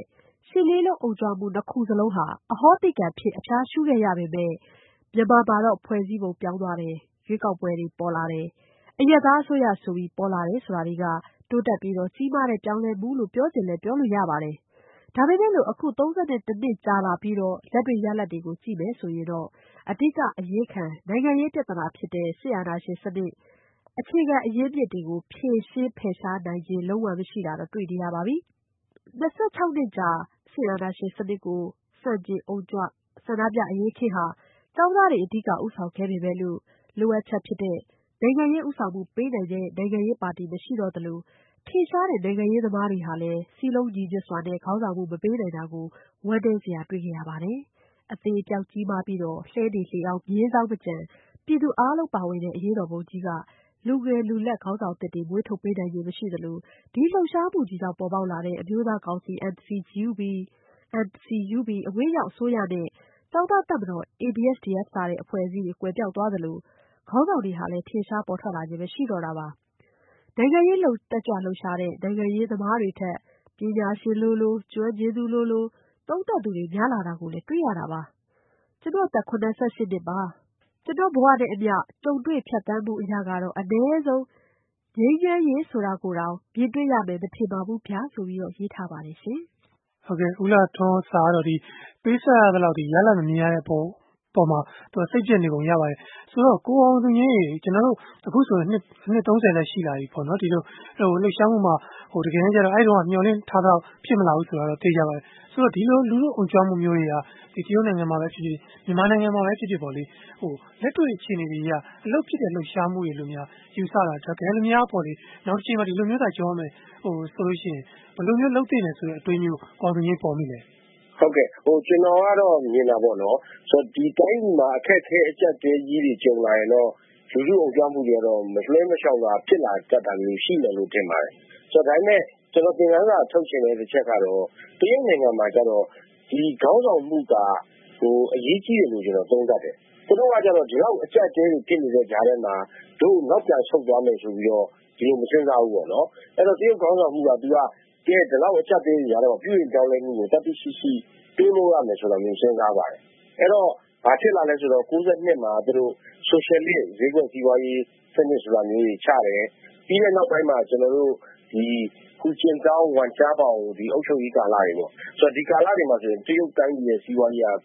D: ရှစ်လေးလုံးအုံကြွမှုနှစ်ခုစလုံးဟာအဟောတိကံဖြစ်အဖျားရှုခဲ့ရပေမဲ့မြန်မာမှာတော့ဖွဲ့စည်းပုံပြောင်းသွားတယ်၊ရွေးကောက်ပွဲတွေပေါ်လာတယ်၊အရပ်သားအစိုးရဆိုပြီးပေါ်လာတယ်ဆိုတာတွေကတိုးတက်ပြီးကြီးမားတဲ့ပြောင်းလဲမှုလို့ပြောချင်လည်းပြောလို့ရပါတယ်။ဒါပေမဲ့လို့အခု32နှစ်ကြာလာပြီးလက်တွေ့ရလဒ်တွေကိုကြည့်မယ်ဆိုရင်တော့အဓိကအရေးခံနိုင်ငံရေးပြဿနာဖြစ်တဲ့စစ်အာဏာရှင်စနစ်အခြေခံအရင်းအမြစ်တွေကိုဖြေရှင်းဖယ်ရှားနိုင်ခြင်းလုံးဝမရှိတာတော့တွေ့နေရပါပြီ။26နှစ်ကြာစစ်အာဏာရှင်စနစ်ကိုဆန့်ကျင်အုံကြွဆန္ဒပြအရေးအခင်းဟာကျောင်းသားတွေအဓိကဦးဆောင်ခဲ့ပေမဲ့လို့လိုအပ်ချက်ဖြစ်တဲ့နိုင်ငံရေးဦးဆောင်မှုပေးနိုင်တဲ့နိုင်ငံရေးပါတီမရှိတော့သလိုထင်ရှားတဲ့နိုင်ငံရေးသမားတွေဟာလည်းစည်းလုံးညီညွတ်စွာနဲ့ခေါင်းဆောင်မှုမပေးနိုင်တာကိုဝမ်းနည်းစရာတွေ့ခဲ့ရပါတယ်။အသေးအပြောင်ကြီးမားပြီးလှဲနေလှေအောင်မြေးစောင်းမကြံပြည်သူအားလုံးပါဝင်တဲ့အရေးတော်ပုံကြီးကလူငယ်လူလတ်ခေါင်းဆောင်သစ်တွေမွေးထုတ်ပေးနိုင်ခြင်းမရှိသလိုဒီလှုပ်ရှားမှုကြီးကြောင့်ပေါ်ပေါက်လာတဲ့အမျိုးသားကောင်စီ NCGUB အဝေးရောက်အစိုးရနဲ့ကျောင်းသားတပ်မတော် ABSDF စတဲ့အဖွဲ့အစည်းတွေကွယ်ပျောက်သွားသလိုခေါင်းဆောင်တွေဟာလည်းထင်ရှားပေါ်ထွက်လာခြင်းမရှိတော့တာပါ။နိုင်ငံရေးတက်ကြွလှုပ်ရှားတဲ့နိုင်ငံရေးသမားတွေထက်ပညာရှင်လိုကျွမ်းကျင်သူလိုသုံးသပ်သူတွေများလာတာကိုလည်းတွေ့ရတာပါ။ကျွန်တော်အသက်88နှစ်ပါ။ကျွန်တော်ဘဝနဲ့အမျှကြုံတွေ့ဖြတ်သန်းမှုအရာကတော့အနည်းဆုံးငြိမ်းချမ်းရေးဆိုတာကိုတောင်မြင်တွေ့ရမယ်မထင်ပါဘူးဗျာဆိုပြီးရေးထားပါတယ်ရှင်
A: ။ဟုတ်ကဲ့ဦးလှထွန်းစာကတော့ပေးဆက်ရသလောက်ရလဒ်မမြင်ရတဲ့ပေါ်မှာစိတ်ပျက်နေပုံရပါတယ်။ဆိုတော့ကိုအောင်သူငြိမ်းရေကျွန်တော်တို့အခုဆိုရင်နှစ်30လည်းရှိလာပြီပေါ့နော်။ဒီလိုလှုပ်ရှားမှုမှာတကယ်တမ်းကျတော့အဲ့တုန်းကမျှော်လင့်ထားတော့ဖြစ်မလာဘူးဆိုတော့သိကြပါတယ်။ဆိုတော့ဒီလိုလူထုအုံကြွမှုမျိုးတွေကဒီတရုတ်နိုင်ငံမှာပဲဖြစ်ဖြစ်မြန်မာနိုင်ငံမှာပဲဖြစ်ဖြစ်ပေါ့လေလက်တွေ့အခြေအနေတွေကအလုပ်ဖြစ်တဲ့လှုပ်ရှားမှုတွေလို့များယူဆတာတကယ်လို့များပေါ့လေနောက်တစ်ချိန်မှာဒီလိုမျိုးသာကြောရမယ်ဆိုလို့ရှိရင်ဘယ်လိုမျိုးလုပ်သိနေဆိုတဲ့အတွေးမျိုးအောင်သူငြိမ်းပေါ်မိလဲ
B: ။ဟုတ်ကဲ့ကျွန်တော်ကတော့မြင်တာပေါ့နော်ဆိုတော့ဒီတိုင်းပြည်မှာအခက်အခဲအကျပ်တဲကြီးတွေကြုံလာရင်တော့လူထုအုံကြွမှုတွေကတော့မလွှဲမလျှောက်တာဖြစ်လာတတ်တာမျိုးရှိတယ်လို့ထင်ပါတယ်ဆိုတော့ဒါပေမဲ့ကျွန်တော်သင်ခန်းစာထုတ်ချင်တဲ့တစ်ချက်ကတော့တရုတ်နိုင်ငံမှာကျတော့ဒီခေါင်းဆောင်မှုကအရေးကြီးတယ်လို့ကျွန်တော်သုံးသပ်တယ်သူတို့ကကျတော့ဒီလောက်အကျပ်တဲတွေဖြစ်နေတဲ့ကြားထဲမှာတို့နောက်ပြန်ဆုတ်သွားမယ်ဆိုပြီးတော့ဒီလိုမစဉ်းစားဘူးပေါ့နော်အဲ့တော့တရုတ်ခေါင်းဆောင်မှုကသူကဒီလောက်အကျပ်တဲတွေကတော့ပြုရင်ကြောင်းလဲမှုကိုတတိရှိတိုးလို့ရမယ်ဆိုတော့မျိုးစဉ်းစားပါတယ်အဲ့တော့ဘာဖြစ်လာလဲဆိုတော့92မှာသူတို့ socialist ဈေးကွက်စီးပွားရေးစနစ်ဆိုတာမျိုးကြီးချတယ်ပြီးတဲ့နောက်ပိုင်းမှာကျွန်တော်တို့ဒီခုကျင်းတောင်းဝန်ချပေါင်းဒီအုပ်ချုပ်ရေးကာလတွေပေါ့ဆိုတော့ဒီကာလတွေမှာဆိုရင်တရုတ်တိုင်းပြည်ရဲ့စီးပွားရေးက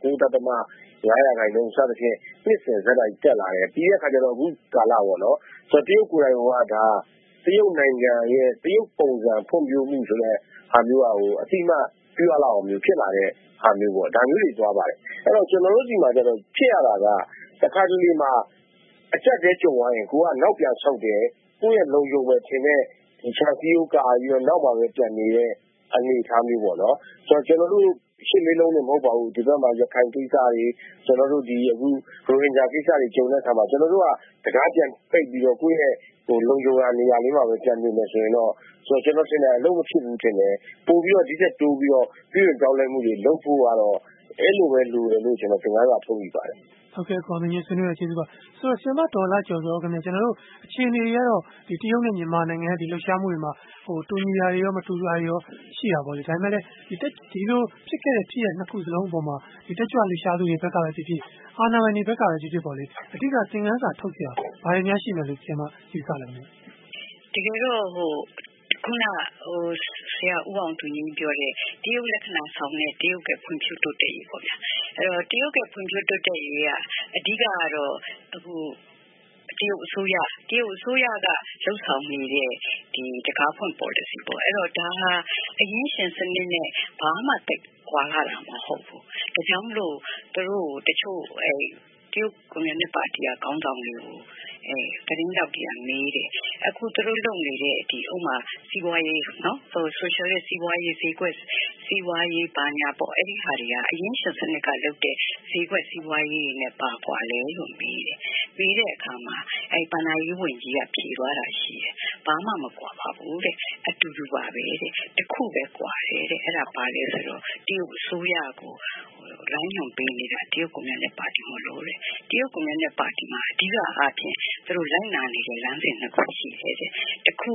B: 9.5%စသဖြင့်နှစ်စဉ်ဇက်တိုက်တက်လာတယ်ပြီးတဲ့အခါကျတော့အခုကာလပေါ့နော်ဆိုတော့တရုတ်ကိုယ်တိုင်ကဒါတရုတ်နိုင်ငံရဲ့တရုတ်ပုံစံဖွံ့ဖြိုးမှုဆိုတဲ့ဟာမျိုးအတိအမှပြရလောက်အောင်မျိုးဖြစ်လာတဲ့ဟာမျိုးပေါ့ဒါမျိုးတွေသွားပါတယ်အဲ့တော့ကျွန်တော်တို့ဒီမှာကျတော့ဖြစ်ရတာကတစ်ခါတလေမှာအချက်တည်းကြုံသွားရင်ကိုကနောက်ပြန်ဆုတ်တယ်ကိုယ့်ရဲ့လုံခြုံပဲထင်တဲ့ဒီချာစီယိုကာပြီးတော့နောက်ပါပဲပြန်နေတဲ့အနေအထားမျိုးပေါ့နော်ဆိုတော့ကျွန်တော်တို့ရှစ်လေးလုံးနဲ့မဟုတ်ပါဘူးဒီဘက်မှာရခိုင်ကိစ္စတွေကျွန်တော်တို့ဒီအခုရိုဟင်ဂျာကိစ္စတွေကြုံတဲ့အခါမှာကျွန်တော်တို့ကတကားပြန်ပိတ်ပြီးတော့ကိုယ့်ရဲ့လုံခြုံရာနေရာလေးမှာပဲပြန်နေမယ်ဆိုရင်တော့ဆိုတော့ကျွန်တော်ထင်တယ်အလုံးမဖြစ်ဘူးထင်တယ်ပို့ပြီးတော့ဒီချက်တိုးပြီးတော့ပြည်ရင်ကြောင်းလဲမှုတွေလုပ်ဖို့ကတော့အဲ့လိုပဲလိုတယ်လို့ကျွန်တော်သင်ခန်းစာထုတ်ပြီးပါတယ်
A: ဟုတ်ကဲ့ကောင်းပြီဆွေးနွေးရကျေးဇူးပါဆိုတော့ဆင်မဒေါ်လာကျော်ဆိုခင်ဗျကျွန်တော်တို့အခြေအနေတွေကတော့ဒီတရုတ်နဲ့မြန်မာနိုင်ငံရဲ့ဒီလှုပ်ရှားမှုတွေမှာတူညီတာတွေရောမတူတာတွေရောရှိတာပေါ့လေဒါပေမဲ့လည်းဒီလိုဖြစ်ခဲ့တဲ့ဖြစ်ရနှစ်ခုစလုံးအပေါ်မှာဒီတက်ကြွလှုပ်ရှားသူတွေဘက်ကပဲဖြစ်ဖြစ်အာဏာပိုင်တွေဘက်ကပဲဖြစ်ဖြစ်ပေါ့လေအဓိကသင်ခန်းစာထုတ်ပြဘာတွေများရှိမယ်လို့ဆင်မယူဆလဲ
C: တကယ်တော့ခုနဆရာဦးအောင်သူကြီးပြောတဲ့တရုတ်လက္ခဏာဆောင်တဲ့တရုတ်ကဖွံ့ဖြိုးတိုးတက်ရေးပေါ့ဗျာအဲ့တော့တရုတ်ကဖွံ့ဖြိုးတိုးတက်ရေးကအဓိကကတော့အခုတရုတ်အစိုးရကလှုပ်ဆောင်နေတဲ့ဒီတကားဖွင့် policy ပေါ့အဲ့တော့ဒါဟာအရင်းရှင်စနစ်နဲ့ဘာမှတိတ်ကွာလာတာမဟုတ်ဘူးဒါကြောင့်မလို့သူတို့တချို့တရုတ်ကွန်မြူနစ်ပါတီကခေါင်းဆောင်တွေကိုသတင်းတောက်တွေကမေးတယ်အခုသူတို့လုပ်နေတဲ့ဒီဥမာစီးပွားရေးနော်socialist စီးပွားရေးဈေးကွက်စီးပွားရေးဘာညာပေါ့အဲ့ဒီဟာတွေကအရင်ရှင်စနစ်ကလုပ်တဲ့ဈေးကွက်စီးပွားရေးတွေနဲ့ပါကွာလဲလို့မေးတယ်ပြီးတဲ့အခါမှာဘဏ္ဍာရေးဝန်ကြီးကဖြေသွားတာရှိတယ်ဘာမှမကွာပါဘူးတဲ့အတူတူပါပဲတဲ့တခုပဲကွာတယ်တဲ့အဲ့ဒါပါလဲဆိုတော့တရုတ်အစိုးရကိုလိုင်းညွန်ပေးနေတာတရုတ်ကွန်မြူနစ်ပါတီမလို့တဲ့တရုတ်ကွန်မြူနစ်ပါတီမှာအဓိကအားဖြင့်သူတို့လိုက်နာနေတဲ့လမ်းစဉ်နှစ်ခုရှိတယ်တဲ့တစ်ခုက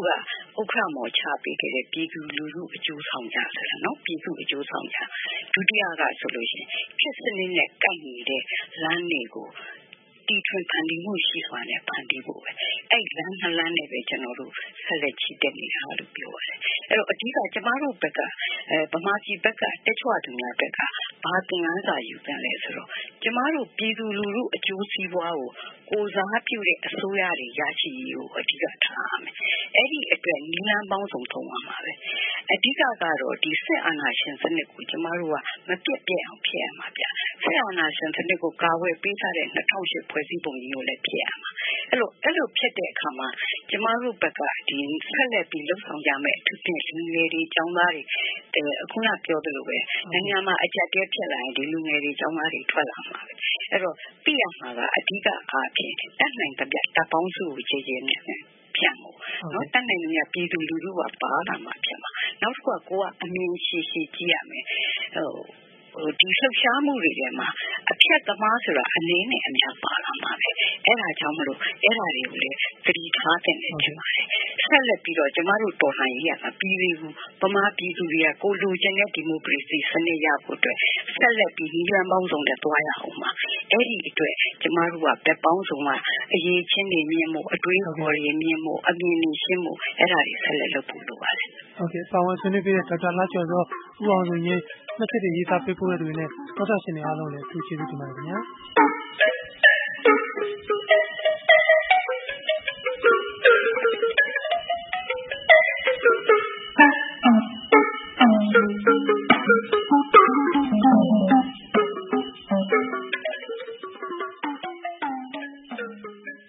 C: ဥက္ကဋ္ဌမော်ချပေးခဲ့တဲ့ပြည်သူလူထုအကျိုးဆောင်ကြဆိုတာနော်ပြည်သူအကျိုးဆောင်ကြဒုတိယကဆိုလို့ရှိရင်ဖြစ်စနစ်နဲ့ကိုက်နေတဲ့လမ်းတွေကိုတီထွင်ဖန်တီးမှုရှိစွာနဲ့ဖန်တီးဖို့ပဲအဲ့လမ်းနှစ်လမ်းနဲ့ပဲကျွန်တော်တို့ဆက်လက်ချီတက်နေတာလို့ပြောရတယ်အဲ့တော့အဓိကကျမတို့ဘက်ကဗမာပြည်ဘက်ကတက်ချွသူများဘက်ကဘာသင်ခန်းစာယူပြန်လဲဆိုတော့ကျမတို့ပြည်သူလူထုအကျိုးစီးပွားကိုစားပြုတဲ့အစိုးရတွေရရှိရေးကိုအဓိကထားရမယ်အဲ့ဒီအတွက်နည်းလမ်းပေါင်းစုံသုံးရမှာပဲအဓိကကတော့ဒီစစ်အာဏာရှင်စနစ်ကိုကျမတို့ကမပြတ်ပြတ်အောင်ဖျက်ရမှာဗျစစ်အာဏာရှင်စနစ်ကိုကာဝယ်ပေးထားတဲ့2008ဖွဲ့စည်းပုံကြီးကိုလည်းဖျက်ရမှာအဲ့လိုဖျက်တဲ့အခါမှာကျမတို့ဘက်ကဒီဆက်လက်ပြီးလှုပ်ဆောင်ကြမယ်အထူးသဖြင့်လူငယ်တွေကျောင်းသားတွေအခုနပြောသလိုပဲနိုင်ငံမှာအကြက်တဲဖြစ်လာရင်ဒီလူငယ်တွေကျောင်းသားတွေထွက်လာမှာပဲအဲ့တော့ပြရမှာကအဓိကအားဖြင့်တတ်နိုင်တဲ့တပ်ပေါင်းစုကိုခြေခြေနဲ့ဖြတ်မှုနော်တတ်နိုင်တဲ့ပြည်သူလူထုကပါလာမှာဖြစ်မှာနောက်တစ်ခုကကိုကအမြင်ရှိရှိကြည့်ရမယ်ဒီလှုပ်ရှားမှုတွေထဲမှာအဖြတ်သမားဆိုတာအနေနဲ့အများပါလာမှာပဲအဲ့ဒါကြောင့်မလို့အဲ့ဒါတွေကိုလည်းသတိထားတဲ့နေဖြစ်ပါတယ်ဆက်လက်ပြီးတော့ကျမတို့တော်လှန်ရေးရမှာပြည်သူဗမာပြည်သူတွေကကိုလိုချင်တဲ့ဒီမိုကရေစီစနစ်ရဖို့အတွက်ဆက်လက်ပြီးညီလမ်းပေါင်းစုံနဲ့တွားရအောင်ပါအဲ့ဒီအတွက်ကျမတို့ကဘက်ပေါင်းစုံကအရေးချင်းတွေမြင်မှုအတွေးခေါ်တွေမြင်မှုအမြင်တွေရှင်းမှုအဲ့ဒါတွေဆက်လက်လုပ်ဖို့လိုပါတယ်
A: ဟုတ်ကဲ့ပါဝင်ဆွေးနွေးပေးတဲ့ဒေါက်တာလှကျော်စောဦးအောင်စုရေးနှစ်သက်ရေးသားပေးပို့တဲ့သူတွေနဲ့ဒေါက်တာရှင်တွေအားလုံးလည်းကျေးဇူးတင်ပါတယ်ခင်ဗျာ